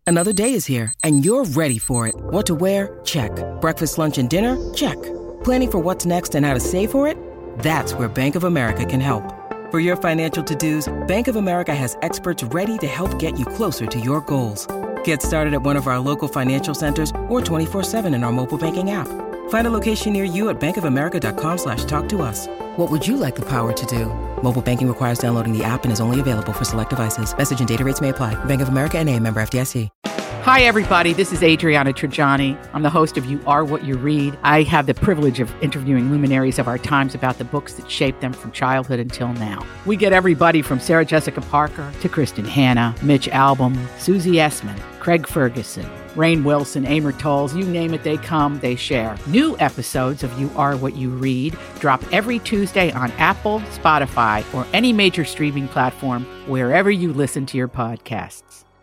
Another day is here, and you're ready for it. What to wear? Check. Breakfast, lunch, and dinner? Check. Planning for what's next and how to save for it? That's where Bank of America can help. For your financial to-dos, Bank of America has experts ready to help get you closer to your goals. Get started at one of our local financial centers or 24/7 in our mobile banking app. Find a location near you at bankofamerica.com/talktous. What would you like the power to do? Mobile banking requires downloading the app and is only available for select devices. Message and data rates may apply. Bank of America N.A., member FDIC. Hi, everybody. This is Adriana Trajani. I'm the host of You Are What You Read. I have the privilege of interviewing luminaries of our times about the books that shaped them from childhood until now. We get everybody from Sarah Jessica Parker to Kristen Hanna, Mitch Albom, Susie Essman, Craig Ferguson, Rainn Wilson, Amor Tolls, you name it, they come, they share. New episodes of You Are What You Read drop every Tuesday on Apple, Spotify, or any major streaming platform wherever you listen to your podcasts.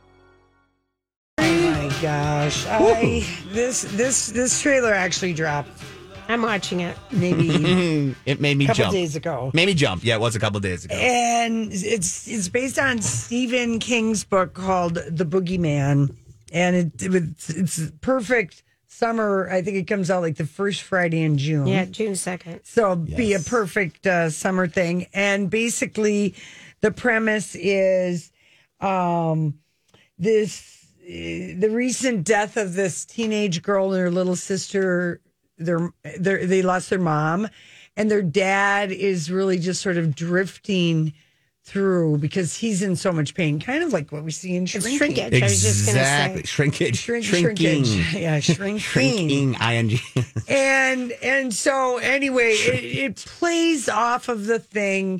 Gosh, this trailer actually dropped. I'm watching it. Maybe it made me a couple jump. days ago. Made me jump. Yeah, it was a couple days ago. And it's based on Stephen King's book called The Boogeyman, and it's perfect summer. I think it comes out like the first Friday in June. Yeah, June 2nd. So it'd be a perfect summer thing. And basically, the premise is the recent death of this teenage girl and her little sister. They lost their mom, and their dad is really just sort of drifting through because he's in so much pain, kind of like what we see in Shrinkage. Shrinkage. I was just going to say. Shrinkage. Shrinking. Yeah, shrinking. Shrinking. ing. and so anyway, it plays off of the thing.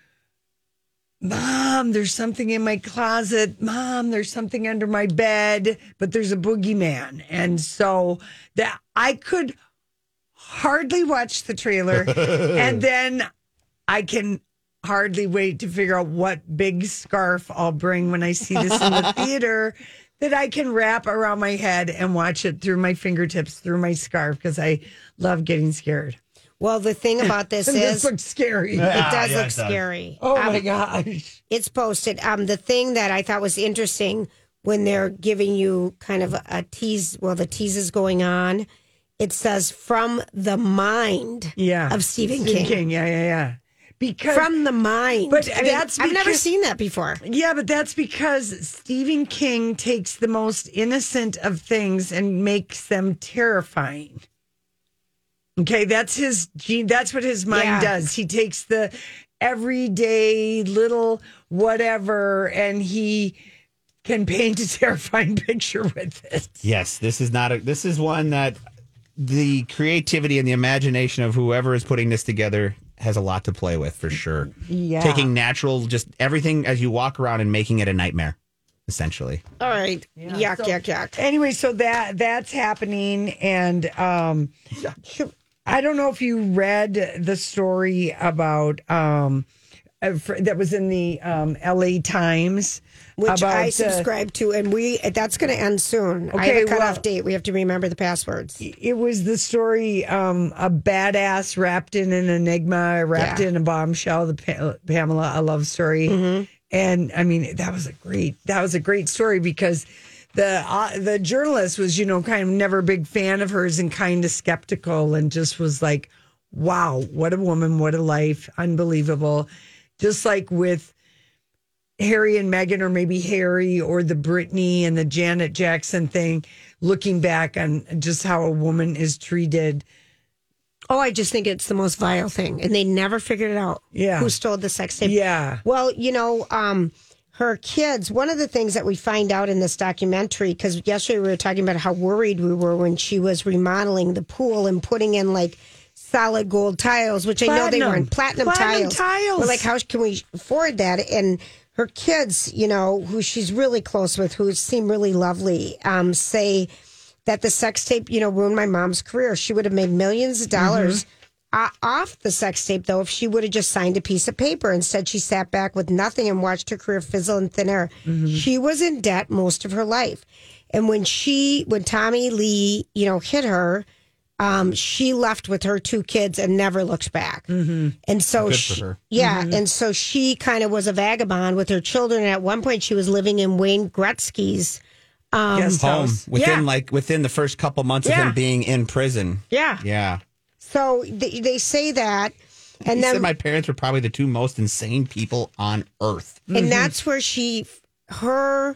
Mom, there's something in my closet. Mom, there's something under my bed, but there's a boogeyman. And so that I could hardly watch the trailer. And then I can hardly wait to figure out what big scarf I'll bring when I see this in the theater that I can wrap around my head and watch it through my fingertips, through my scarf, because I love getting scared. Well, the thing about this is... This looks scary. It does look scary. Oh, my gosh. It's posted. The thing that I thought was interesting when they're giving you kind of a tease, well, the tease is going on, it says, from the mind of Stephen King. Yeah. Because from the mind. But I've never seen that before. Yeah, but that's because Stephen King takes the most innocent of things and makes them terrifying. Okay, that's what his mind does. He takes the everyday little whatever and he can paint a terrifying picture with it. Yes, this is one that the creativity and the imagination of whoever is putting this together has a lot to play with for sure. Yeah. Taking natural, just everything as you walk around and making it a nightmare, essentially. All right. Yeah. Yuck. Anyway, so that's happening, and I don't know if you read the story about that was in the LA Times, which I subscribe to, and that's going to end soon. Okay, I have a cutoff date. We have to remember the passwords. It was the story, a badass wrapped in an enigma, wrapped in a bombshell. The Pamela, a love story, and I mean that was a great story because the journalist was, kind of never a big fan of hers and kind of skeptical and just was like, wow, what a woman, what a life, unbelievable. Just like with Harry and Meghan, or maybe Harry, or the Britney and the Janet Jackson thing, looking back on just how a woman is treated. Oh, I just think it's the most vile thing. And they never figured it out. Yeah. Who stole the sex tape. Yeah. Well, her kids, one of the things that we find out in this documentary, because yesterday we were talking about how worried we were when she was remodeling the pool and putting in like solid gold tiles, which I know they weren't platinum tiles. We're like, how can we afford that? And her kids, who she's really close with, who seem really lovely, say that the sex tape, ruined my mom's career. She would have made millions of dollars off the sex tape, though, if she would have just signed a piece of paper. Instead, she sat back with nothing and watched her career fizzle in thin air. She was in debt most of her life. And when Tommy Lee, hit her, she left with her two kids and never looked back. And so and so she kind of was a vagabond with her children. And at one point, she was living in Wayne Gretzky's Guest home house. within the first couple months of him being in prison. Yeah. Yeah. So they say that. And He then said my parents were probably the two most insane people on earth. and that's where her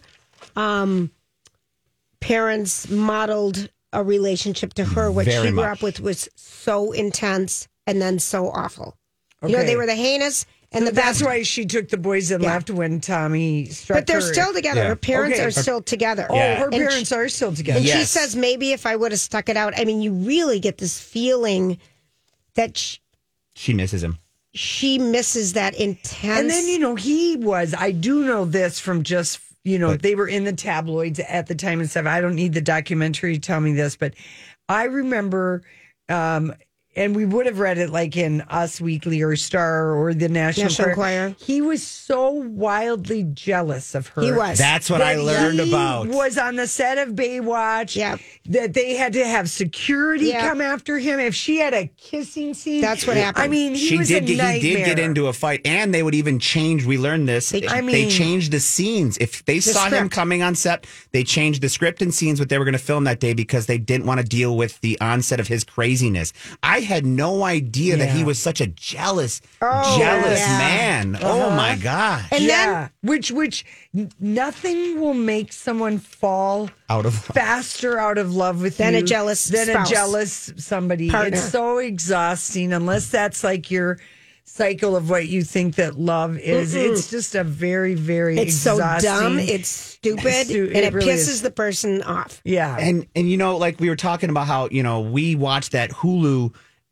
parents modeled a relationship to her. What Very she grew much. up with was so intense and then so awful. You know, Okay. they were the heinous and the That's best. why she took the boys and left when Tommy struck But they're her. still together. Yeah. Her parents Okay. are still together. Oh, Yeah. her And parents are still together. And she Yes. says, maybe if I would have stuck it out. I mean, you really get this feeling that She misses him. she misses that intense. And then, I do know this from just, they were in the tabloids at the time and stuff. I don't need the documentary to tell me this, but I remember, and we would have read it like in Us Weekly or Star or the National Enquirer. He was so wildly jealous of her. He was. That's what I that learned he about. was on the set of Baywatch. Yep. That they had to have security Yep. come after him if she had a kissing scene. That's what happened. I mean, he was a He nightmare. did get into a fight, and they would even change. We learned this. They changed the scenes. If they saw him script. coming on set, they changed the script and scenes what they were going to film that day because they didn't want to deal with the onset of his craziness. I had no idea that he was such a jealous yeah. man. Oh my god! And Yeah, which nothing will make someone fall Out of faster out of love with Than you a jealous than spouse. a jealous somebody. Partner. It's so exhausting unless that's like your cycle of what you think that love is. It's just a very, very it's so exhausting. dumb, it's stupid, and it really pisses is. the person off. Yeah, and like we were talking about how we watched that Hulu.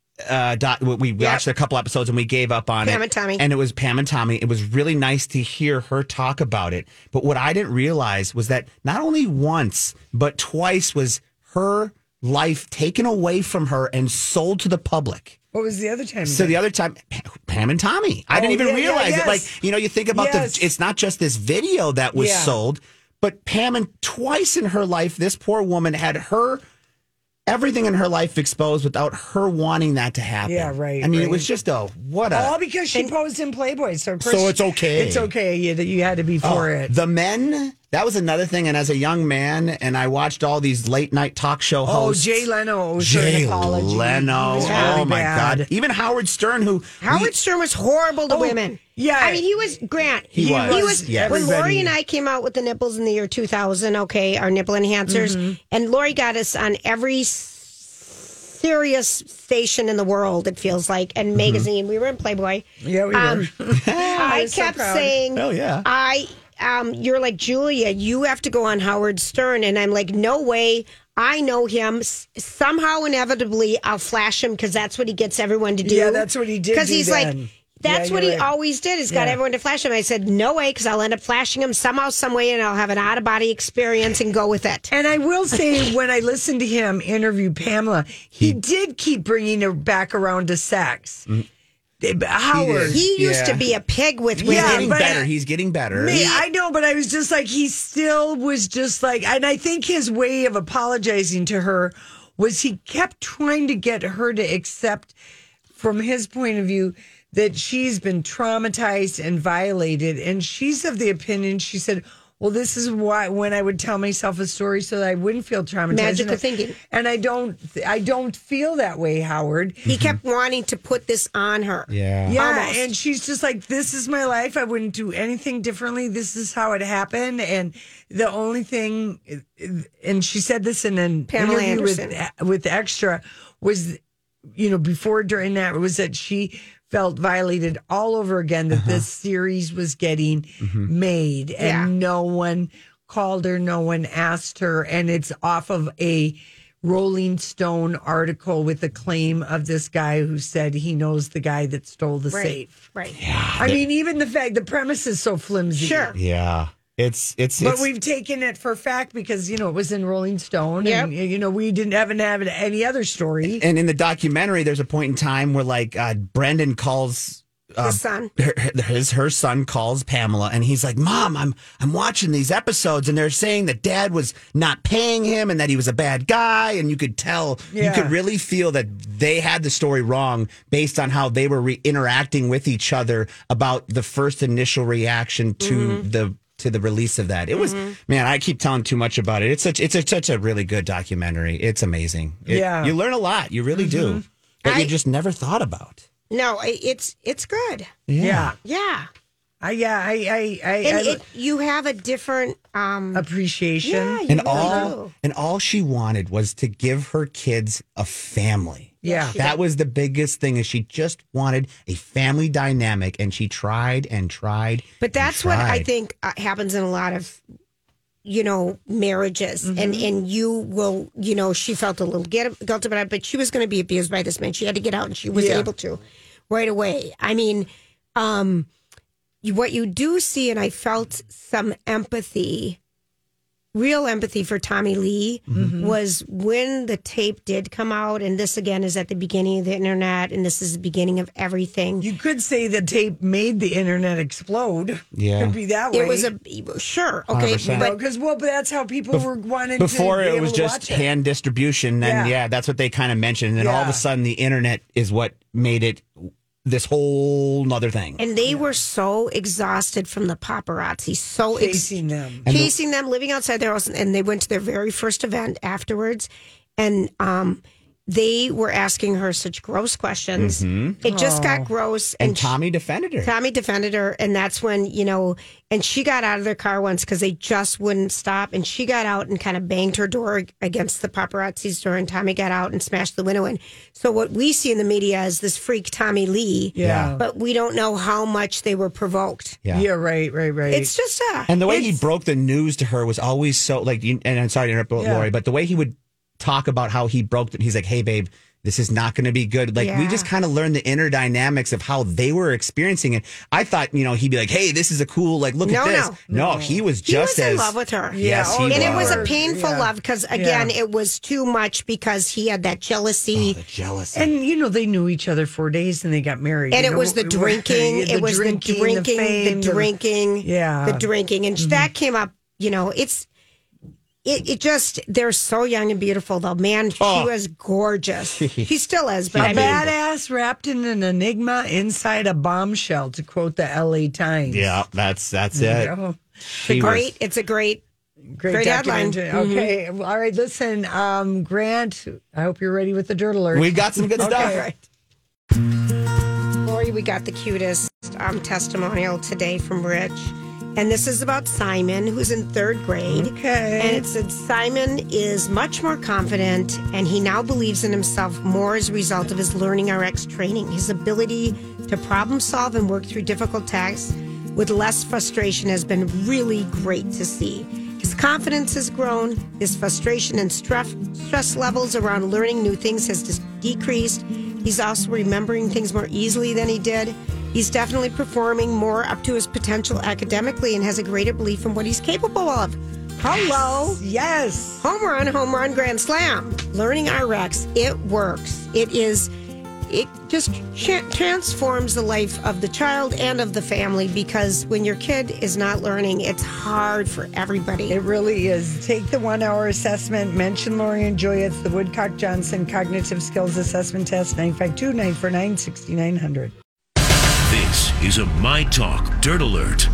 We watched a couple episodes and we gave up on Pam it. and Tommy. And it was Pam and Tommy. It was really nice to hear her talk about it. But what I didn't realize was that not only once, but twice was her life taken away from her and sold to the public. what was the other time? So the other time, Pam and Tommy. I didn't even realize it. yes. Like, you think about it's not just this video that was sold, but Pam and twice in her life, this poor woman had everything in her life exposed without her wanting that to happen. Yeah, right, I mean, right. it was just all because she posed in Playboy. So of course So it's okay. It's okay. You had to be for it. The men, that was another thing. And as a young man, and I watched all these late night talk show Oh, hosts. Jay Leno owes her an Jay apology. Leno. He was Oh really my bad. God. Even Howard Stern, who Howard Stern was horrible to women. yeah. I mean, he was Grant. He was. He was Yes. when Everybody. Lori and I came out with the nipples in the year 2000. Okay, our nipple enhancers, and Lori got us on every serious station in the world. It feels like, and magazine. We were in Playboy. Yeah, we were. I was so kept proud. saying, Oh, yeah. you're like, Julia, you have to go on Howard Stern. And I'm like, no way. I know him. Somehow, inevitably, I'll flash him because that's what he gets everyone to do. Yeah, that's what he did Because do he's then. like, that's Yeah, what you're he right. always did. He's got Yeah. everyone to flash him. I said, no way, because I'll end up flashing him somehow, some way, and I'll have an out of body experience and go with it. And I will say, when I listened to him interview Pamela, he did keep bringing her back around to sex. Howard. He used to be a pig with women. Yeah, getting but- better. He's getting better. I know, but I was just like, he still was just like, and I think his way of apologizing to her was he kept trying to get her to accept, from his point of view, that she's been traumatized and violated. And she's of the opinion, she said, well, this is why when I would tell myself a story so that I wouldn't feel traumatized. Magical thinking. And I don't feel that way, Howard. He kept wanting to put this on her. Yeah. Yeah, Almost. and she's just like, this is my life. I wouldn't do anything differently. This is how it happened. And the only thing, and she said this in an Pamela interview Anderson. with Extra, was, before, during that, was that she felt violated all over again, that this series was getting made and Yeah. no one called her, no one asked her. And it's off of a Rolling Stone article with the claim of this guy who said he knows the guy that stole the safe. Right. I mean, even the premise is so flimsy. Sure. Yeah. But we've taken it for fact because, it was in Rolling Stone. Yep. And, we haven't have any other story. And in the documentary, there's a point in time where Brendan calls His son. her son calls Pamela and he's like, Mom, I'm watching these episodes and they're saying that Dad was not paying him and that he was a bad guy, and you could tell, you could really feel that they had the story wrong based on how they were interacting with each other about the first initial reaction to the to the release of that. It was, man, I keep telling too much about it. It's such a really good documentary. It's amazing. You learn a lot. You really do. But you just never thought about. No, it's good. Yeah. You have a different appreciation. Yeah, and all she wanted was to give her kids a family. Yeah. That was the biggest thing, is she just wanted a family dynamic, and she tried and tried. But that's what I think happens in a lot of, marriages. And you will, she felt a little guilty about it, but she was going to be abused by this man. She had to get out, and she was able to right away. I mean, what you do see, and I felt some empathy, real empathy for Tommy Lee, was when the tape did come out. And this, again, is at the beginning of the internet, and this is the beginning of everything. You could say the tape made the internet explode. Yeah. Could be that way. It was sure. Okay. 100%. But Because, but that's how people were wanting Before to be it was able to just watch it. hand distribution. Then, that's what they kind of mentioned. And then all of a sudden, the internet is what made it this whole nother thing. And they were so exhausted from the paparazzi, chasing them, living outside their house. And they went to their very first event afterwards. And they were asking her such gross questions. It just got gross. And Tommy defended her. And that's when, and she got out of their car once because they just wouldn't stop. And she got out and kind of banged her door against the paparazzi's door. And Tommy got out and smashed the window in. So what we see in the media is this freak Tommy Lee. Yeah. But we don't know how much they were provoked. Yeah, right. It's just and the way he broke the news to her was always so, and I'm sorry to interrupt, Lori, but the way he would talk about how he broke it. He's like, hey, babe, this is not going to be good. Like, we just kind of learned the inner dynamics of how they were experiencing it. I thought, he'd be like, hey, this is a cool, like, look at this. No, he was just in love with her. Yes, he was. And it was a painful love because, again, it was too much because he had that jealousy. The jealousy. And, they knew each other 4 days and they got married. And it was the drinking. The drinking. And that came up, It just, they're so young and beautiful, though. Man, she was gorgeous. She still is, but badass wrapped in an enigma inside a bombshell, to quote the LA Times. Yeah, that's it. It's a great headline. Okay. All right. Listen, Grant, I hope you're ready with the dirt alert. We got some good stuff. Right. Lori, we got the cutest testimonial today from Rich. And this is about Simon, who's in third grade. Okay. And it said Simon is much more confident, and he now believes in himself more as a result of his Learning RX training. His ability to problem solve and work through difficult tasks with less frustration has been really great to see. His confidence has grown. His frustration and stress levels around learning new things has decreased. He's also remembering things more easily than he did. He's definitely performing more up to his potential academically and has a greater belief in what he's capable of. Hello. Yes. Home run, grand slam. Learning RX, it works. It just transforms the life of the child and of the family, because when your kid is not learning, it's hard for everybody. It really is. Take the 1 hour assessment. Mention Lori and Joy. It's the Woodcock Johnson Cognitive Skills Assessment Test, 952-949-6900. This is a My Talk Dirt Alert.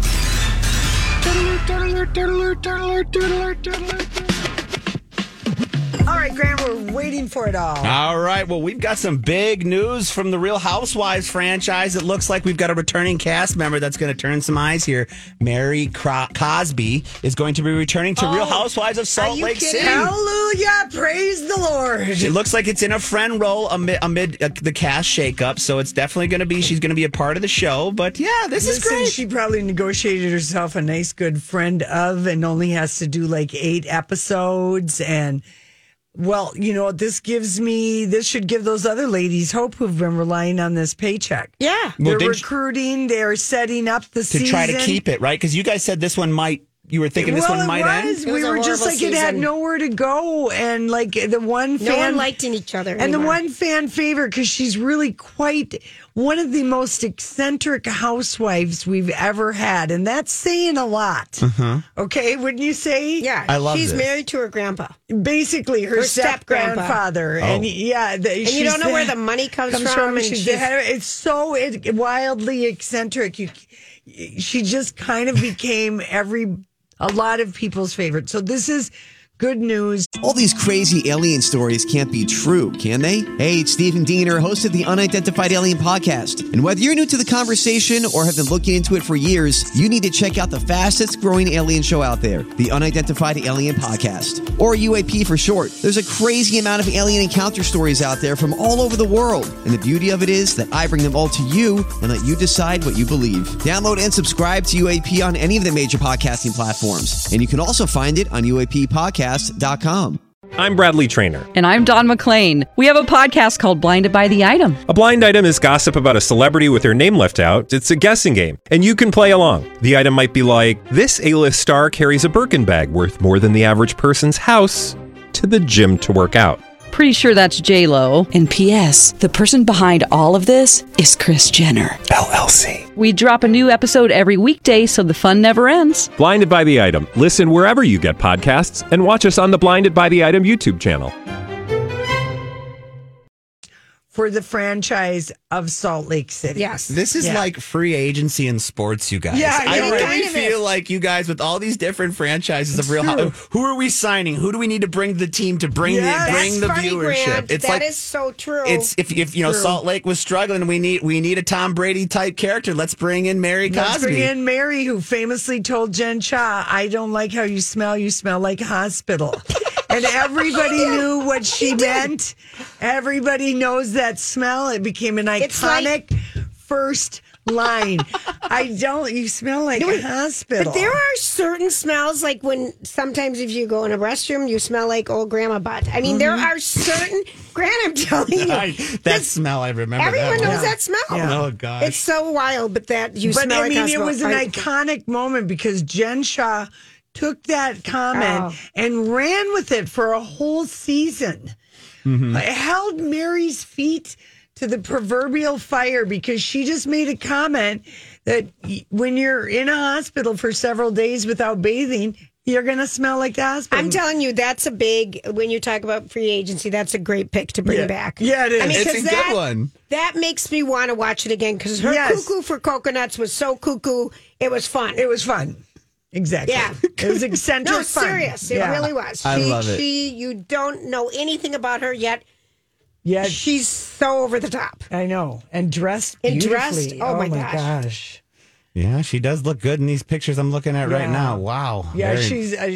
All right, Grant, we're waiting for it all. All right. Well, we've got some big news from the Real Housewives franchise. It looks like we've got a returning cast member that's going to turn some eyes here. Mary Cosby is going to be returning to Real Housewives of Salt Lake City. Hallelujah. Praise the Lord. It looks like it's in a friend role amid the cast shakeup. So it's definitely going to be, she's going to be a part of the show. But yeah, this is great. She probably negotiated herself a nice, good friend of, and only has to do like 8 episodes. And well, this should give those other ladies hope who've been relying on this paycheck. Yeah. They're recruiting. They're setting up the season. To try to keep it, right? Because you guys said this one might, you were thinking this one might end? We were just like, it had nowhere to go. And like the one fan. No one liked each other and anymore. the one fan favorite, because she's really quite one of the most eccentric housewives we've ever had. And that's saying a lot. Okay, wouldn't you say? Yeah. I love She's this. married to her grandpa. Basically, her step-grandfather. And and you don't know where the money comes from. It's so wildly eccentric. she just kind of became a lot of people's favorite. So this is good news. All these crazy alien stories can't be true, can they? Hey, it's Stephen Diener, host of the Unidentified Alien Podcast. And whether you're new to the conversation or have been looking into it for years, you need to check out the fastest growing alien show out there, the Unidentified Alien Podcast, or UAP for short. There's a crazy amount of alien encounter stories out there from all over the world. And the beauty of it is that I bring them all to you and let you decide what you believe. Download and subscribe to UAP on any of the major podcasting platforms. And you can also find it on UAPpodcast.com. I'm Bradley Trainer. And I'm Don McClain. We have a podcast called Blinded by the Item. A blind item is gossip about a celebrity with their name left out. It's a guessing game, and you can play along. The item might be like, this A-list star carries a Birkin bag worth more than the average person's house to the gym to work out. Pretty sure that's J-Lo. And P.S. the person behind all of this is Kris Jenner, LLC. We drop a new episode every weekday so the fun never ends. Blinded by the Item. Listen wherever you get podcasts and watch us on the Blinded by the Item YouTube channel. For the franchise of Salt Lake City. Yes. This is like free agency in sports, you guys. Yeah, I really kind of feel is. like you guys with all these different franchises of real. Who are we signing? Who do we need to bring to the team to bring the Funny, viewership? Grant. It's That like is so true. it's if you know Salt Lake was struggling, we need a Tom Brady type character. Let's bring in Mary Cosby. Let's bring in Mary, who famously told Jen Shah, "I don't like how you smell. You smell like a hospital." And everybody knew what she meant. Everybody knows that smell. It became an iconic first line. You smell like a hospital. But there are certain smells, like when sometimes if you go in a restroom, you smell like old grandma butt. I mean, there are certain, Grant, I'm telling you. That smell, I remember. Everyone that knows that smell. Oh, gosh. It's so wild, but that you But smell I like mean, it hospital. was an iconic moment because Jen Shah took that comment and ran with it for a whole season. It held Mary's feet to the proverbial fire because she just made a comment that when you're in a hospital for several days without bathing, you're going to smell like the hospital. I'm telling you, that's a big, when you talk about free agency, that's a great pick to bring back. Yeah, it is. I mean, It's 'cause a good one. That makes me want to watch it again because her cuckoo for coconuts was so cuckoo. It was fun. It was fun. Exactly. Yeah. It was eccentric No, fun. serious. It really was. I love it. You don't know anything about her yet. Yeah. She's so over the top. I know. And dressed And beautifully. dressed, oh my gosh. Yeah, she does look good in these pictures I'm looking at right now. Wow. Yeah, Very-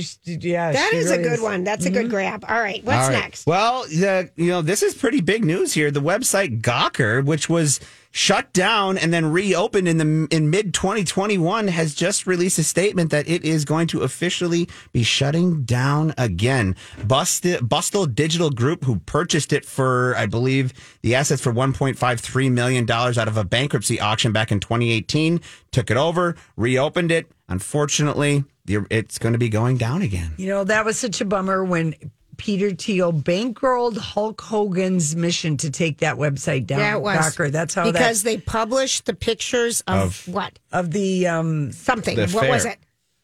That she is really a good one. That's a good grab. All right, what's All right. next? Well, this is pretty big news here. The website Gawker, which was shut down and then reopened in mid 2021, has just released a statement that it is going to officially be shutting down again. Bustle Digital Group, who purchased it for, I believe, the assets for $1.53 million out of a bankruptcy auction back in 2018, took it over, reopened it. Unfortunately, it's going to be going down again. You know, that was such a bummer when Peter Thiel bankrolled Hulk Hogan's mission to take that website down. Yeah, it was. Gawker. That's how because they published the pictures of what? of the Something. The What was fair. it?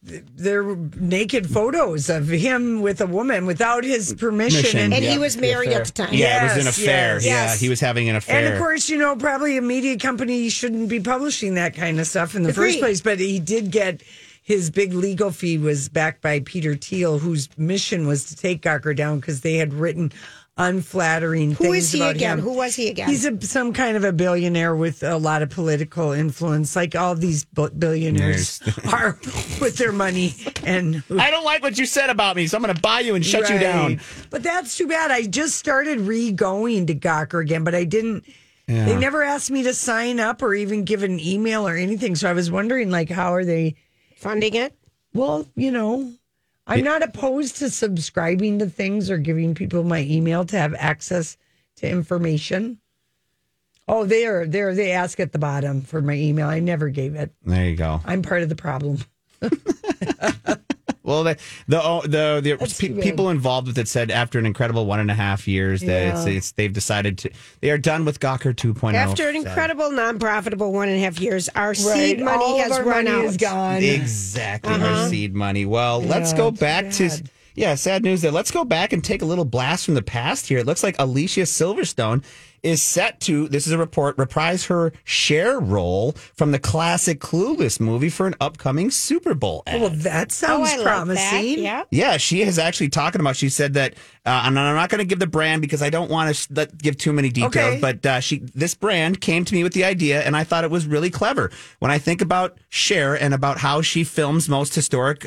their naked photos of him with a woman without his permission. And he was married at the time. Yeah, it was an Yes, affair. yes. Yeah, Yes. he was having an affair. And of course, you know, probably a media company shouldn't be publishing that kind of stuff in the Agreed. first place, but he did get his big legal fee was backed by Peter Thiel, whose mission was to take Gawker down because they had written unflattering things Who is he about again? him. Who was he again? He's some kind of a billionaire with a lot of political influence, like all these billionaires are with their money. And I don't like what you said about me, so I'm going to buy you and shut you Right. down. But that's too bad. I just started going to Gawker again, but I didn't. Yeah. They never asked me to sign up or even give an email or anything. So I was wondering, like, how are they funding it? Well, you know, I'm not opposed to subscribing to things or giving people my email to have access to information. Oh, there. They ask at the bottom for my email. I never gave it. There you go. I'm part of the problem. Well, the people involved with it said after an incredible 1.5 years that they've decided they are done with Gawker 2.0. After an incredible, non-profitable 1.5 years, our seed All money of has our run money out. is gone. Exactly, our seed money. Well, let's go back to Yeah, sad news there. Let's go back and take a little blast from the past here. It looks like Alicia Silverstone is set to, this is a report, reprise her Cher role from the classic Clueless movie for an upcoming Super Bowl ad. Well, that sounds promising. Yeah. Yeah, she has actually talking about, she said that, and I'm not going to give the brand because I don't want to give too many details, but this brand came to me with the idea and I thought it was really clever. When I think about Cher and about how she films most historic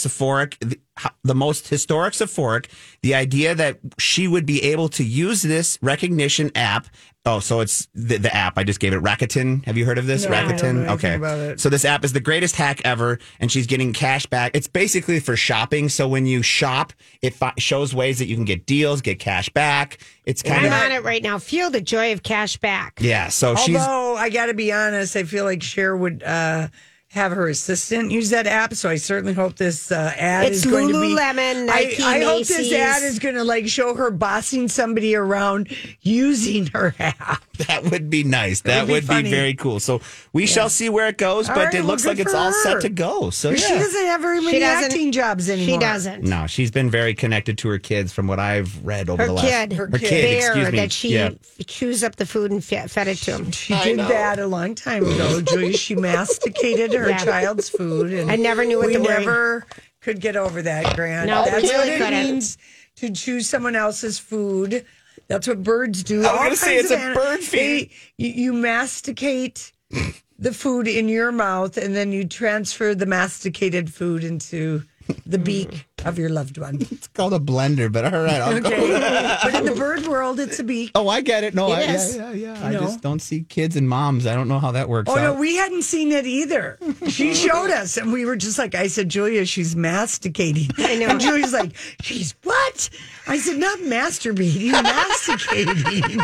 the most historic Sephoric, the idea that she would be able to use this recognition app. Oh, so it's the app. I just gave it Rakuten. Have you heard of this? No, Rakuten? I don't know anything Okay. about it. So this app is the greatest hack ever, and she's getting cash back. It's basically for shopping. So when you shop, it shows ways that you can get deals, get cash back. It's kind I'm of on it right now. Feel the joy of cash back. yeah. So Although, I got to be honest, I feel like Cher would have her assistant use that app. So I certainly hope this ad It's is going to be. Lululemon, Nike, I hope this Macy's. ad is going to like show her bossing somebody around using her app. that would be nice. That would be would be funny. very cool. So we shall see where it goes, All but right, it well, looks good like it's for all her. set to go. So She yeah. doesn't have very many acting jobs anymore. She doesn't. No, she's been very connected to her kids from what I've read over Her the last. kid, Her kid, Bear, excuse me. that she Yeah. chews up the food and fed it to him. She did that a long time ago, Julia. She masticated her Yeah. child's food. And I never knew what we the word- never could get over that, Grant. No, we That's really what it couldn't. means to choose someone else's food. That's what birds do. I was All gonna say, kinds it's of a bird feed. You masticate the food in your mouth, and then you transfer the masticated food into the beak of your loved one. It's called a blender, but all right. I'll go. Okay, but in the bird world, it's a beak. Oh, I get it. No, It is. yeah. You I know? just don't see kids and moms. I don't know how that works Oh, out. no, we hadn't seen it either. She showed us, and we were just like, I said, Julia, she's masticating. I know. And Julia's like, she's what? I said, not masturbating, masticating.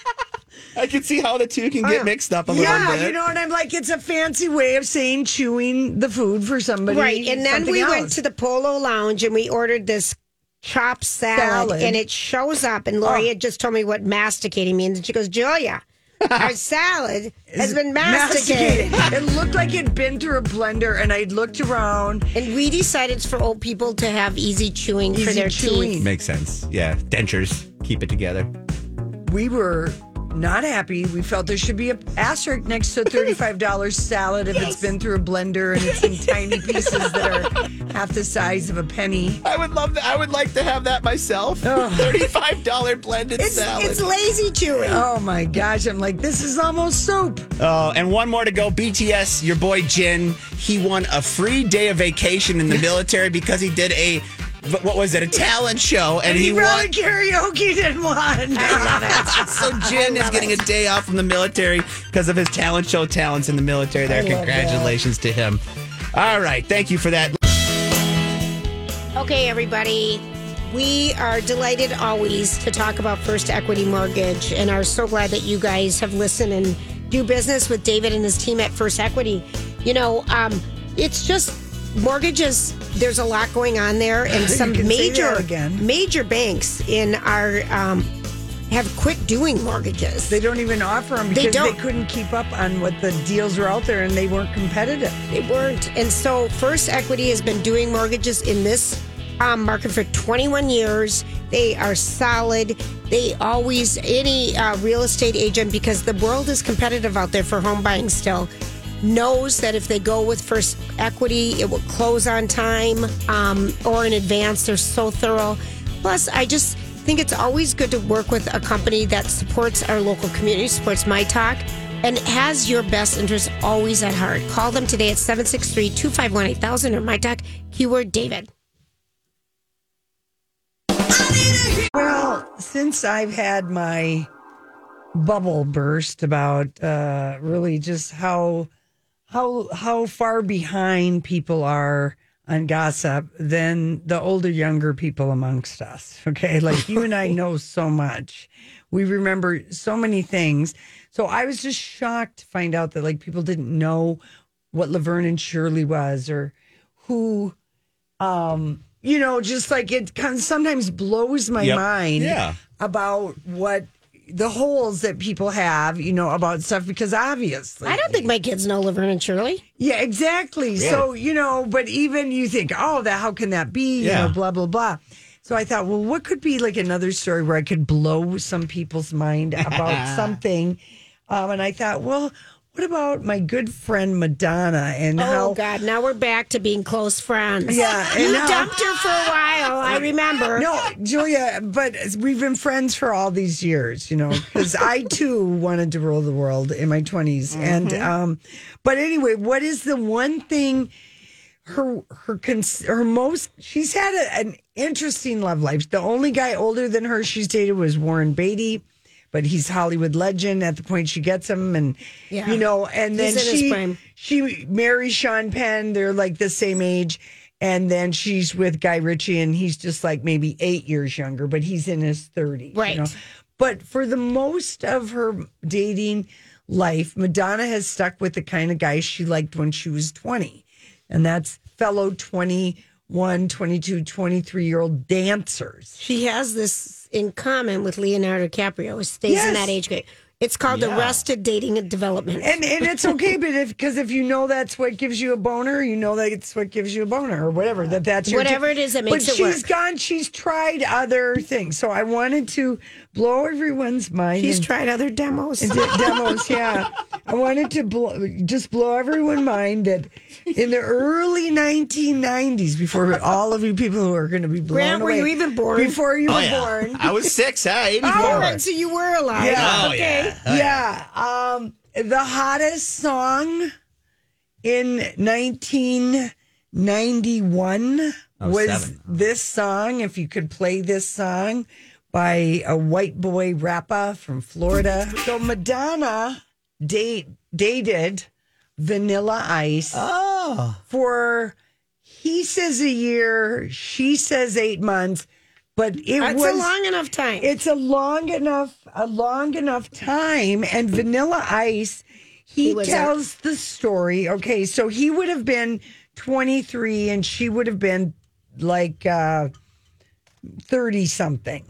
I can see how the two can get mixed up a little Yeah, bit. you know, and I'm like, it's a fancy way of saying chewing the food for somebody. Right. And then something we else. went to the Polo Lounge and we ordered this chopped salad. And it shows up. And Lori had just told me what masticating means. And she goes, Julia, our salad has been masticated. It looked like it'd been through a blender, and I looked around. And we decided it's for old people to have easy chewing for their teeth. Makes sense. Yeah. Dentures. Keep it together. We were not happy. We felt there should be an asterisk next to a $35 salad if it's been through a blender and it's in tiny pieces that are half the size of a penny. I would love that. I would like to have that myself. $35 blended salad. It's lazy chewing. Oh my gosh. I'm like, this is almost soup. Oh, and one more to go. BTS, your boy Jin, he won a free day of vacation in the military because he did a talent show, and he brought won. a karaoke, didn't won. I love it. So Jin is getting a day off from the military because of his talent show talents in the military. There, congratulations to him. All right, thank you for that. Okay, everybody. We are delighted always to talk about First Equity Mortgage and are so glad that you guys have listened and do business with David and his team at First Equity. You know, it's just mortgages. There's a lot going on there, and some major banks in our have quit doing mortgages. They don't even offer them because they couldn't keep up on what the deals were out there, and they weren't competitive. They weren't. And so First Equity has been doing mortgages in this market for 21 years. They are solid. They always, any real estate agent, because the world is competitive out there for home buying still, knows that if they go with First Equity, it will close on time or in advance. They're so thorough. Plus, I just think it's always good to work with a company that supports our local community, supports My Talk, and has your best interests always at heart. Call them today at 763-251-8000 or My Talk, keyword David. Well, since I've had my bubble burst about really just how far behind people are on gossip than the older, younger people amongst us. Okay, like you and I know so much. We remember so many things. So I was just shocked to find out that like people didn't know what Laverne and Shirley was or who. You know, just like it kind of sometimes blows my mind about what the holes that people have, about stuff, because obviously. I don't think my kids know Laverne and Shirley. Yeah, exactly. Really? So, but even you think, how can that be? Blah, blah, blah. So I thought, well, what could be like another story where I could blow some people's mind about something? And I thought, well, what about my good friend Madonna and how? Oh God! Now we're back to being close friends. Yeah, you dumped her for a while. I remember. No, Julia, but we've been friends for all these years, because I too wanted to rule the world in my 20s, and but anyway, what is the one thing? She's had an interesting love life. The only guy older than her she's dated was Warren Beatty, but he's Hollywood legend at the point she gets him, and and then she marries Sean Penn. They're like the same age, and then she's with Guy Ritchie, and he's just like maybe 8 years younger, but he's in his 30s. Right. But for the most of her dating life, Madonna has stuck with the kind of guy she liked when she was 20. And that's fellow 21, 22, 23-year-old dancers. She has this in common with Leonardo DiCaprio, who stays in that age grade. It's called arrested dating and development. And it's okay, but because if you know that's what gives you a boner, that's what gives you a boner, or whatever. That's your whatever it is that makes it work. But she's tried other things. So I wanted to blow everyone's mind. She's tried other demos. Yeah. I wanted to blow everyone's mind that in the early 1990s, before all of you people who are going to be blown Grant, away. were you even born? Before you were born. I was 6, 84. Oh, so you were alive. Yeah. Okay. The hottest song in 1991 was this song. If you could play this song by a white boy rapper from Florida. So Madonna dated Vanilla Ice for, he says a year, she says 8 months. But That's a long enough time. It's a long enough time. And Vanilla Ice, he tells the story. Okay, so he would have been 23 and she would have been like 30 something,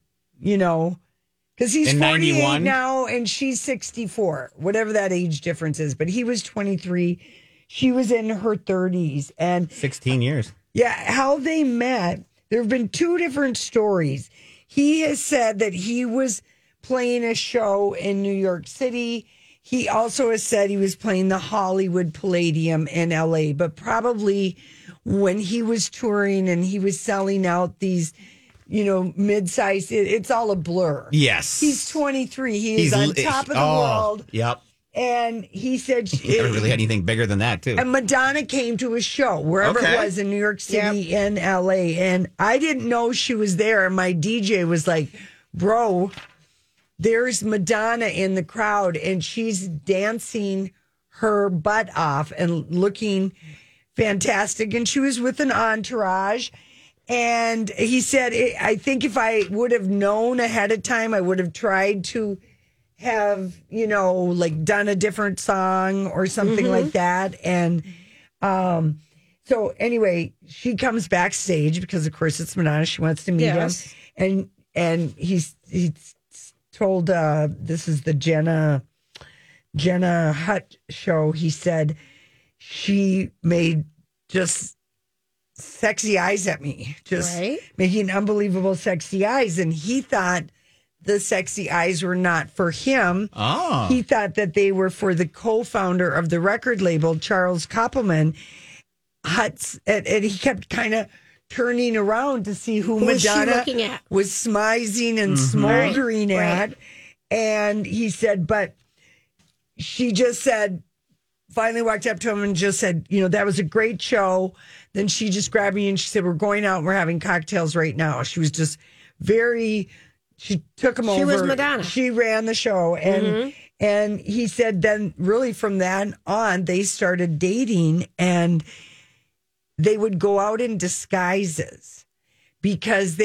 because he's 48 now and she's 64, whatever that age difference is. But he was 23, she was in her 30s, and 16 years. Yeah, how they met. There have been 2 different stories. He has said that he was playing a show in New York City. He also has said he was playing the Hollywood Palladium in LA, but probably when he was touring and he was selling out these, mid-sized, it's all a blur. Yes. He's 23. He's on top of the world. Yep. And he said... He never really had anything bigger than that, too. And Madonna came to a show, wherever it was, in New York City, in L.A. And I didn't know she was there. And my DJ was like, bro, there's Madonna in the crowd. And she's dancing her butt off and looking fantastic. And she was with an entourage. And he said, I think if I would have known ahead of time, I would have tried to have, done a different song or something like that. And so anyway, she comes backstage because, of course, it's Madonna. She wants to meet him. And he's told, this is the Jenna Hutt show. He said she made just sexy eyes at me, just making unbelievable sexy eyes. And he thought the sexy eyes were not for him. Oh. He thought that they were for the co-founder of the record label, Charles Koppelman. And he kept kind of turning around to see who Madonna was smizing and smoldering at. And he said, but she just said, finally walked up to him and just said, that was a great show. Then she just grabbed me and she said, we're going out and we're having cocktails right now. She was just she took him over. She was Madonna. She ran the show. And he said then really from then on, they started dating and they would go out in disguises because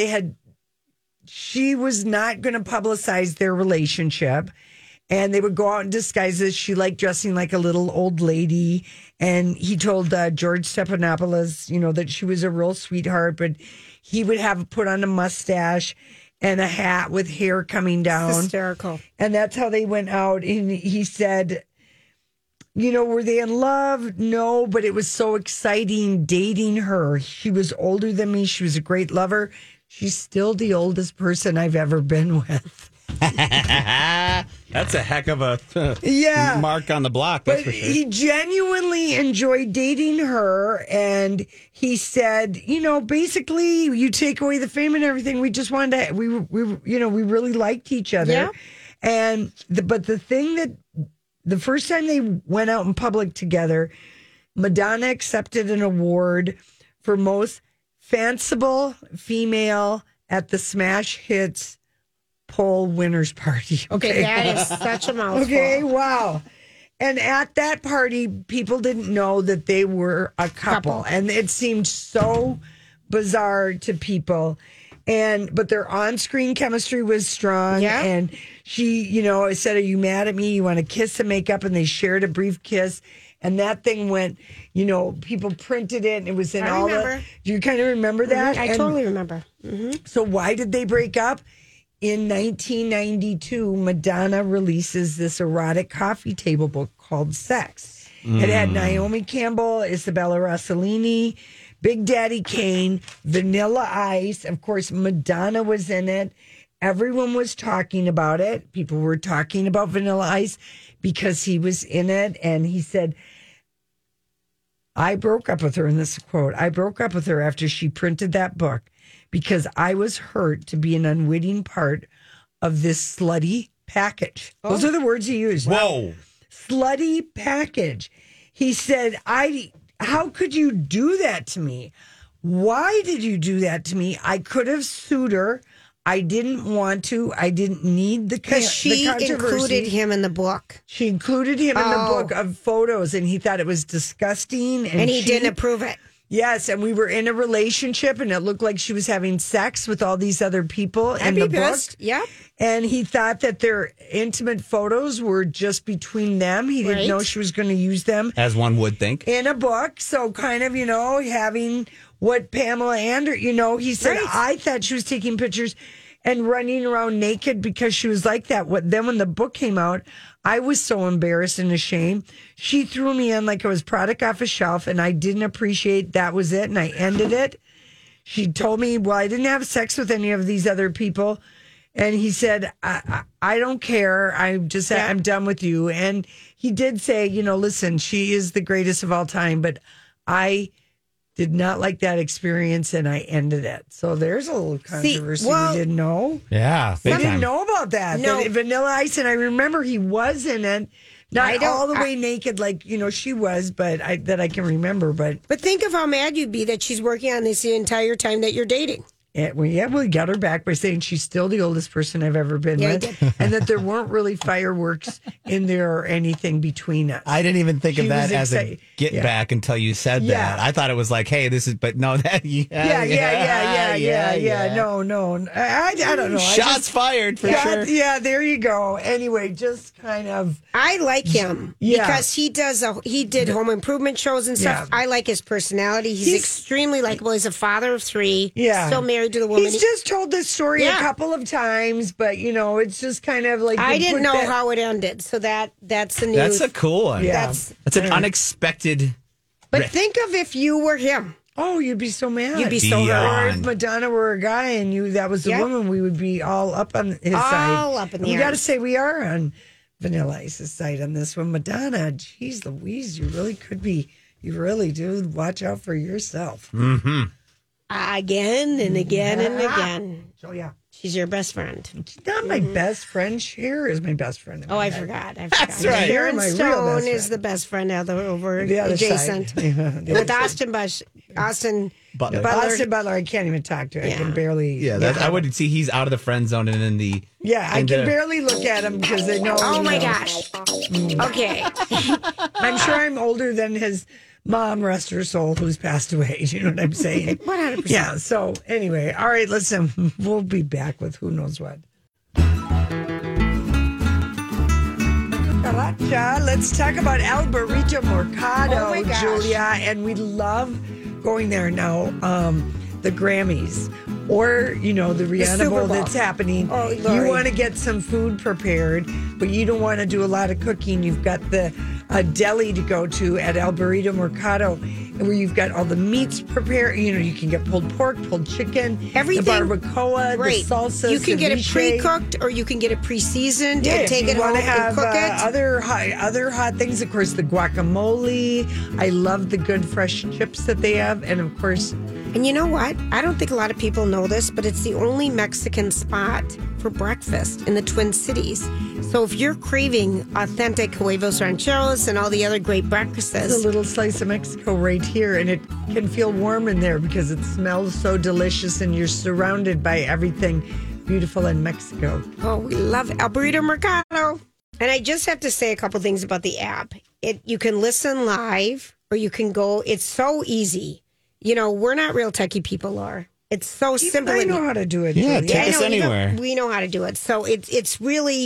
she was not going to publicize their relationship. And they would go out in disguises. She liked dressing like a little old lady. And he told George Stephanopoulos, that she was a real sweetheart, but he would have put on a mustache. and a hat with hair coming down. Hysterical. And that's how they went out. And he said, were they in love? No, but it was so exciting dating her. She was older than me. She was a great lover. She's still the oldest person I've ever been with. That's a heck of a mark on the block. That's but for sure. He genuinely enjoyed dating her, and he said, basically, you take away the fame and everything. We just wanted to. We really liked each other. Yeah. And but the thing that the first time they went out in public together, Madonna accepted an award for most fanciful female at the Smash Hits poll winners party. Okay, that is such a mouthful. Okay, wow. And at that party, people didn't know that they were a couple. And it seemed so bizarre to people. But their on-screen chemistry was strong. Yeah. And she, said, "Are you mad at me? You want to kiss and make up?" And they shared a brief kiss. And that thing went, people printed it, and it was in all the... Do you kind of remember that? I totally remember. Mm-hmm. So why did they break up? In 1992, Madonna releases this erotic coffee table book called Sex. It had Naomi Campbell, Isabella Rossellini, Big Daddy Kane, Vanilla Ice. Of course, Madonna was in it. Everyone was talking about it. People were talking about Vanilla Ice because he was in it. And he said, I broke up with her, in this quote, I broke up with her after she printed that book because I was hurt to be an unwitting part of this slutty package. Oh. Those are the words he used. Whoa. Slutty package. He said, how could you do that to me? Why did you do that to me? I could have sued her. I didn't want to. I didn't need the because she included him in the book. She included him in the book of photos, and he thought it was disgusting. And he didn't approve it. Yes, and we were in a relationship, and it looked like she was having sex with all these other people in the book. Yep. And he thought that their intimate photos were just between them. He didn't know she was going to use them. As one would think. In a book. So kind of, having what Pamela Anderson, he said, I thought she was taking pictures and running around naked because she was like that. Then when the book came out, I was so embarrassed and ashamed. She threw me in like it was product off a shelf, and I didn't appreciate that was it, and I ended it. She told me, well, I didn't have sex with any of these other people. And he said, I don't care. I'm done with you. And he did say, listen, she is the greatest of all time, but I did not like that experience, and I ended it. So there's a little controversy we didn't know. Yeah. We didn't know about that. No. That Vanilla Ice, and I remember he was in it. Not all the way naked like, she was, but I can remember. But think of how mad you'd be that she's working on this the entire time that you're dating. We got her back by saying she's still the oldest person I've ever been with, and that there weren't really fireworks in there or anything between us. I didn't even think of that as a get back until you said that. I thought it was like, hey, this is, but no, that, yeah. No. I don't know. Shots fired for sure. Yeah, there you go. Anyway, just kind of. I like him because he did home improvement shows and stuff. Yeah. I like his personality. He's extremely likable. He's a father of 3. Yeah. Still married to the woman. He's just told this story a couple of times, but it's just kind of like I didn't know how it ended, so that's the news. That's a cool one. Yeah. That's an unexpected. But think of if you were him. Oh, you'd be so mad. You'd be so hurt. Or if Madonna were a guy and that was the woman, we would be all up on his side. All up in the air. We got to say we are on Vanilla Ice's side on this one. Madonna, geez Louise, you really could be. You really do. Watch out for yourself. Mm-hmm. Again and again and again. So, yeah. She's your best friend. She's not my best friend. Cher is my best friend. I forgot. That's right. Sharon Stone is the best friend over the other adjacent. Side. With Austin Butler. Austin Butler, I can't even talk to. I can barely. Yeah, I would see he's out of the friend zone and in the. Yeah, I can barely look at him because they know. Oh my gosh. Okay. I'm sure I'm older than his mom, rest her soul, who's passed away. You know what I'm saying? 100%. Yeah. So anyway, all right. Listen, we'll be back with who knows what. Let's talk about El Burrito Mercado, Julia, and we love going there now. The Grammys or the Rihanna Super Bowl Bowl. that's happening. Oh, you Lori. want to get some food prepared, but you don't want to do a lot of cooking. You've got the deli to go to at El Burrito Mercado, where you've got all the meats prepared. You can get pulled pork, pulled chicken, Everything. the barbacoa, Right. the salsa. You can get it ceviche. pre-cooked or you can get it pre-seasoned Yeah, and if take you it home want to and have cook it. other hot things, of course, the guacamole. I love the good fresh chips that they have, and of course, And you know what? I don't think a lot of people know this, but it's the only Mexican spot for breakfast in the Twin Cities. So if you're craving authentic huevos rancheros and all the other great breakfasts, there's a little slice of Mexico right here, and it can feel warm in there because it smells so delicious, and you're surrounded by everything beautiful in Mexico. oh, we love El Burrito Mercado. And I just have to say a couple things about the app. You can listen live or you can go. It's so easy. We're not real techie people, Laura. It's so simple. I know how to do it. Yeah, Julie. take us anywhere. We know how to do it. So it's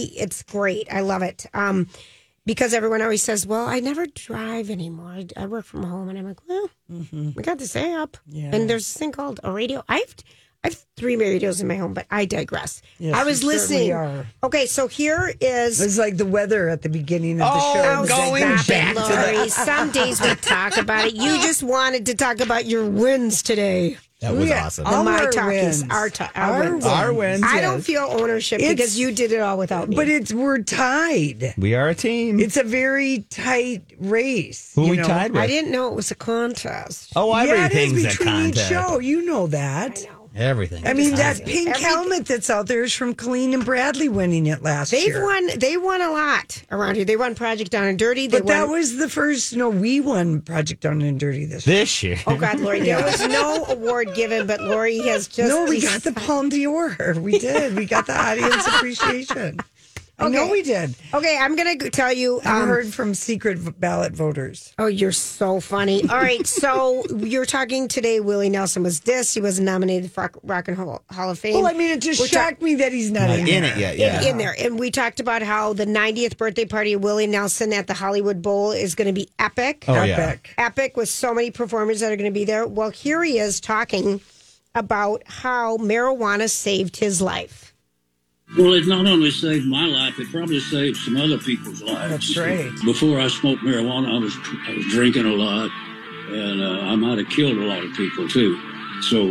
great. I love it. Because everyone always says, well, I never drive anymore. I work from home. And I'm like, well, we got this app. Yeah. And there's this thing called a radio. I have 3 radios in my home, but I digress. Yes, I was you listening. certainly are. Okay, so here is... It's like the weather at the beginning of the show. Oh, going stop back it, to Lori. Some days we talk about it. You just wanted to talk about your wins today. That was Yeah. awesome. The All My our Talkies. wins. Our wins. Our wins, I yes. don't feel ownership It's- because you did it all without me. But we're tied. We are a team. It's a very tight race. Who you we know? tied with? I didn't know it was a contest. Oh, Yeah, it is everything's a between each contest. show. You know that. I know. Everything. I mean, that Everything. pink helmet that's out there is from Colleen and Bradley winning it last year. They won a lot around here. They won Project Down and Dirty. They But that won, was the first. No, we won Project Down and Dirty this year. This year. Oh God, Lori. There was no award given, but Lori has just No, we got the Palme d'Or. We did. We got the audience appreciation. I know Okay. we did. Okay, I'm going to tell you. I heard from secret ballot voters. Oh, you're so funny. All right, so you're talking today. Willie Nelson was dissed. He wasn't nominated for Rock and Roll Hall of Fame. Well, I mean, it just shocked me that he's not in it yet. Yeah. in there. And we talked about how the 90th birthday party of Willie Nelson at the Hollywood Bowl is going to be epic. Oh, yeah. Epic. Epic with so many performers that are going to be there. Well, here he is talking about how marijuana saved his life. Well, it not only saved my life, it probably saved some other people's lives. That's right. Before I smoked marijuana, I was drinking a lot, and I might have killed a lot of people too. So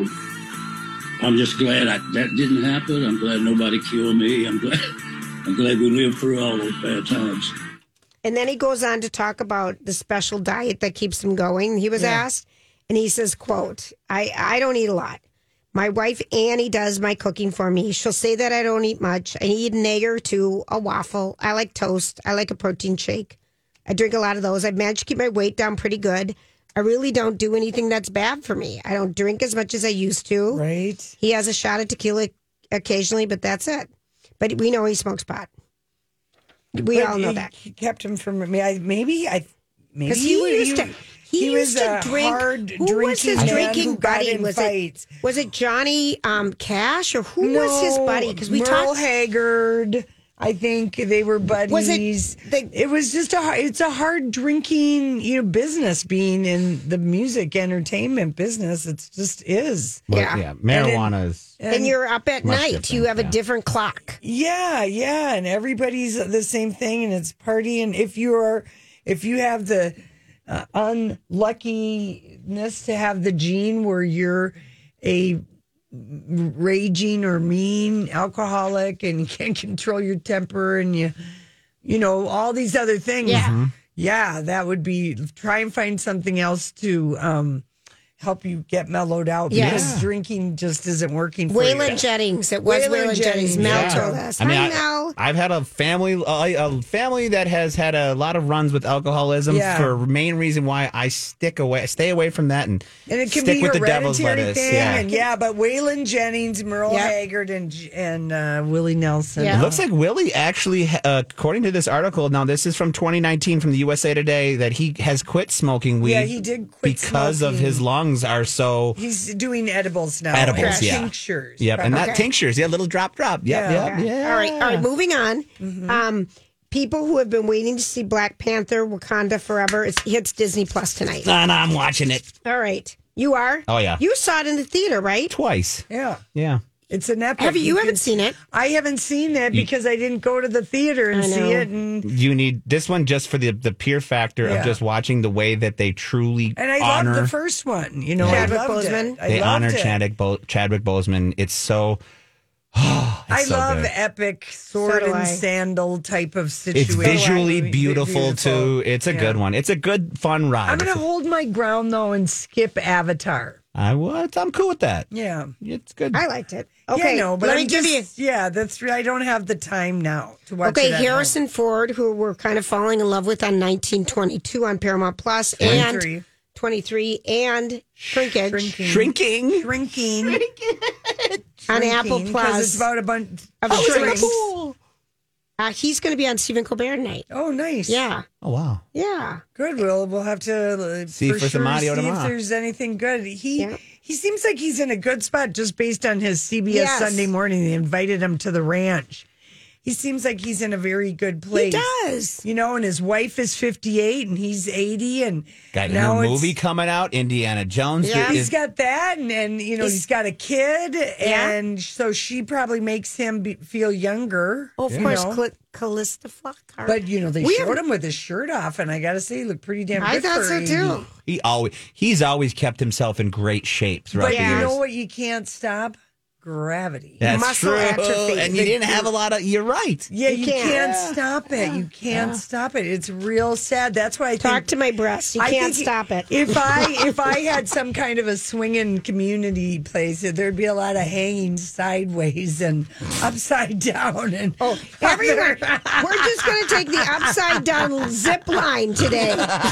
I'm just glad that didn't happen. I'm glad nobody killed me. I'm glad we lived through all those bad times. And then he goes on to talk about the special diet that keeps him going. He was asked, and he says, quote, I don't eat a lot. My wife, Annie, does my cooking for me. She'll say that I don't eat much. I eat an egg or two, a waffle. I like toast. I like a protein shake. I drink a lot of those. I've managed to keep my weight down pretty good. I really don't do anything that's bad for me. I don't drink as much as I used to. Right. He has a shot of tequila occasionally, but that's it. But we know he smokes pot. We all know that. He kept him from me. Maybe Because he used to drink. hard Who was his man drinking who got buddy? in Was fights. it Johnny Cash or who was his buddy? Because we Merle talked. Haggard. I think they were buddies. Was it was just it's a hard drinking business being in the music entertainment business. It just is. Well, Yeah. Marijuana is. And you're up at Much night. different, You have a yeah. different clock. Yeah, and everybody's the same thing, and it's party. And if you have the unluckiness to have the gene where you're a raging or mean alcoholic and you can't control your temper and you know all these other things. Yeah, that would be try and find something else to help you get mellowed out because drinking just isn't working for Waylon you. Jennings. It was Waylon Jennings. Mel told us. I mean, Hi, Mel. I've had a family that has had a lot of runs with alcoholism for main reason why I stay away from that and it can stick be with the devil's hereditary lettuce. thing, but Waylon Jennings, Merle Haggard, and Willie Nelson. Yeah. It looks like Willie actually, according to this article, now this is from 2019 from the USA Today, that he has quit smoking weed. Yeah, he did quit because of smoking. his lungs are so. He's doing edibles now. Edibles, yeah. Tinctures. Yep, and not Okay. tinctures. Yeah, little drop. Yep, Yeah. yeah. All right. Moving on. People who have been waiting to see Black Panther: Wakanda Forever. It hits Disney Plus tonight. And I'm watching it. All right. You are? Oh, yeah. You saw it in the theater, right? Twice. Yeah. Yeah. It's an epic. You haven't seen it? I haven't seen it because I didn't go to the theater and see it. And you need this one just for the pure factor of just watching the way that they truly and I honor. loved the first one. You know, Chadwick I loved Boseman. it. I They loved honor it. Chadwick Boseman. It's so. I so love good. epic sword So do and I. sandal type of situation. It's visually beautiful too. It's a good one. It's a good, fun ride. I'm going to hold my ground though and skip Avatar. I'm cool with that. Yeah, it's good. I liked it. Okay, yeah, no, but let I'm me give you. Yeah, that's. I don't have the time now to watch. Okay, it at Harrison Ford, who we're kind of falling in love with on 1922 on Paramount Plus, and 23 and Shrinking on Apple Plus. It's about a bunch of shrinks. He's going to be on Stephen Colbert tonight. Oh, nice. Yeah. Oh, wow. Yeah. Good. We'll have to see for some audio see tomorrow. if there's anything good. He seems like he's in a good spot just based on his CBS Sunday Morning. They invited him to the ranch. He seems like he's in a very good place. He does. You know, and his wife is 58 and he's 80 and got now a movie coming out, Indiana Jones. Yeah, he's got that and you know, he's got a kid and so she probably makes him feel younger. Oh, of course, Callista Flockhart. But you know, they showed him with his shirt off and I got to say he looked pretty damn good. I thought so 80. too. He's always kept himself in great shape throughout But the you years. know what you can't stop? Gravity. That's muscle true. atrophy. And you didn't have a lot of. You're right. Yeah, you can't stop it. You can't stop it. It's real sad. That's why I Talk to my breast. You can't stop it. If I had some kind of a swinging community place, there'd be a lot of hanging sideways and upside down and everywhere. We're just going to take the upside down zip line today.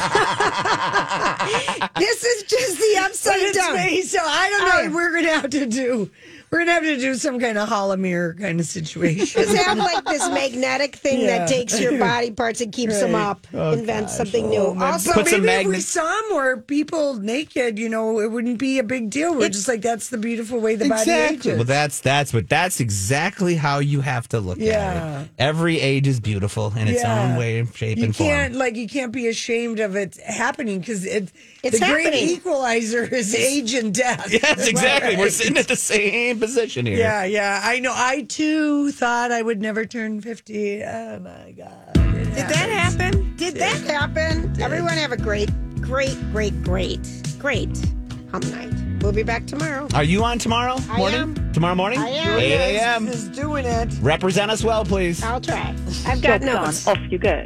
This is just the upside down. So I don't know. We're going to have to do some kind of Hall of Mirror kind of situation. Just have like this magnetic thing that takes your body parts and keeps them up. Invent something new. Also, but maybe if we saw more people naked, you know, it wouldn't be a big deal. We're just like, that's the beautiful way the body ages. Well, that's exactly how you have to look at it. Every age is beautiful in its own way, shape, and form. You can't be ashamed of it happening because it's the happening. great equalizer is age and death. Yes, exactly. Right. We're sitting at the same position here. Yeah. I know. I too thought I would never turn 50. Oh my God. Did that happen? Everyone have a great hum night. We'll be back tomorrow. Are you on tomorrow morning? am. Tomorrow morning? I am. 8 a.m. Is doing it. Represent us well, please. I'll try. I've got notes. Off you go.